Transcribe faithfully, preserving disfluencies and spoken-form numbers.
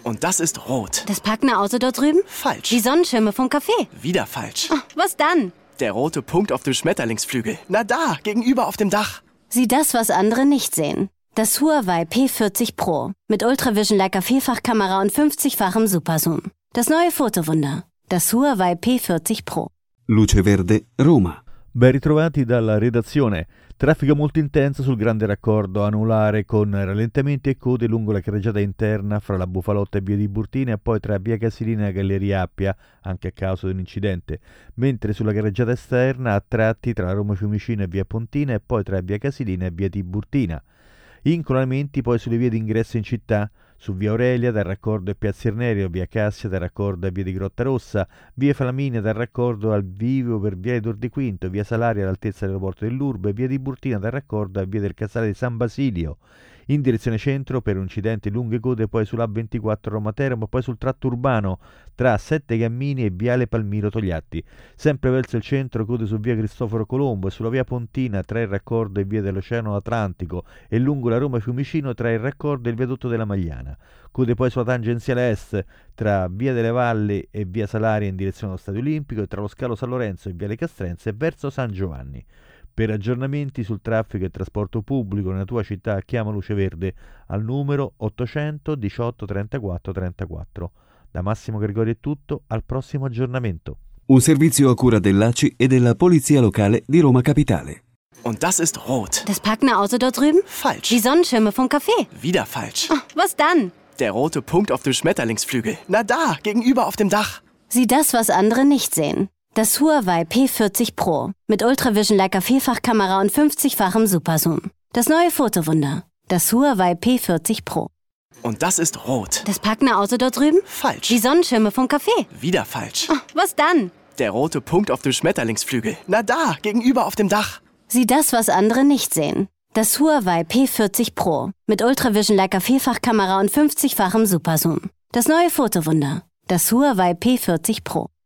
Und das ist rot. Das parkende Auto dort drüben? Falsch. Die Sonnenschirme vom Café? Wieder falsch. Oh, was dann? Der rote Punkt auf dem Schmetterlingsflügel. Na da, gegenüber auf dem Dach. Sieh das, was andere nicht sehen. Das Huawei P vierzig Pro mit Ultravision Leica Vierfachkamera und fünfzigfachem Superzoom. Das neue Fotowunder. Das Huawei P vierzig Pro. Luce Verde, Roma. Ben ritrovati dalla redazione. Traffico molto intenso sul grande raccordo anulare con rallentamenti e code lungo la carreggiata interna fra la Bufalotta e via di Burtina e poi tra via Casilina e Galleria Appia, anche a causa di un incidente, mentre sulla carreggiata esterna a tratti tra la Roma Fiumicino e via Pontina e poi tra via Casilina e via Tiburtina. Incoronamenti poi sulle vie d'ingresso in città, su via Aurelia dal raccordo e piazza Irnerio, via Cassia dal raccordo a via di Grottarossa, via Flaminia dal raccordo al Vivio per via di Tor di Quinto, via Salaria all'altezza dell'aeroporto dell'Urbe, via di Burtina dal raccordo a via del Casale di San Basilio. In direzione centro per incidenti lunghe code poi sulla A ventiquattro Roma Teramo, poi sul tratto urbano tra Sette Cammini e viale Palmiro Togliatti. Sempre verso il centro code su via Cristoforo Colombo e sulla via Pontina tra il raccordo e via dell'Oceano Atlantico e lungo la Roma Fiumicino tra il raccordo e il viadotto della Magliana. Code poi sulla tangenziale est tra via delle Valli e via Salaria in direzione allo Stadio Olimpico e tra lo Scalo San Lorenzo e viale Castrense verso San Giovanni. Per aggiornamenti sul traffico e trasporto pubblico nella tua città chiama Luce Verde al numero ottocento diciotto trentaquattro trentaquattro. Da Massimo Gregori è tutto, al prossimo aggiornamento. Un servizio a cura dell'A C I e della Polizia Locale di Roma Capitale. Und das ist rot. Das parkende Auto dort drüben? Falsch. Die Sonnenschirme vom Café? Wieder falsch. Oh, was dann? Der rote Punkt auf dem Schmetterlingsflügel. Na da, gegenüber auf dem Dach. Sieh das, was andere nicht sehen. Das Huawei P vierzig Pro mit Ultravision Leica Vierfachkamera und fünfzigfachem Superzoom. Das neue Fotowunder. Das Huawei P vierzig Pro. Und das ist rot. Das parkende Auto dort drüben? Falsch. Die Sonnenschirme vom Café? Wieder falsch. Oh, was dann? Der rote Punkt auf dem Schmetterlingsflügel. Na da, gegenüber auf dem Dach. Sieh das, was andere nicht sehen. Das Huawei P vierzig Pro mit Ultravision Leica Vierfachkamera und fünfzigfachem Superzoom. Das neue Fotowunder. Das Huawei P vierzig Pro.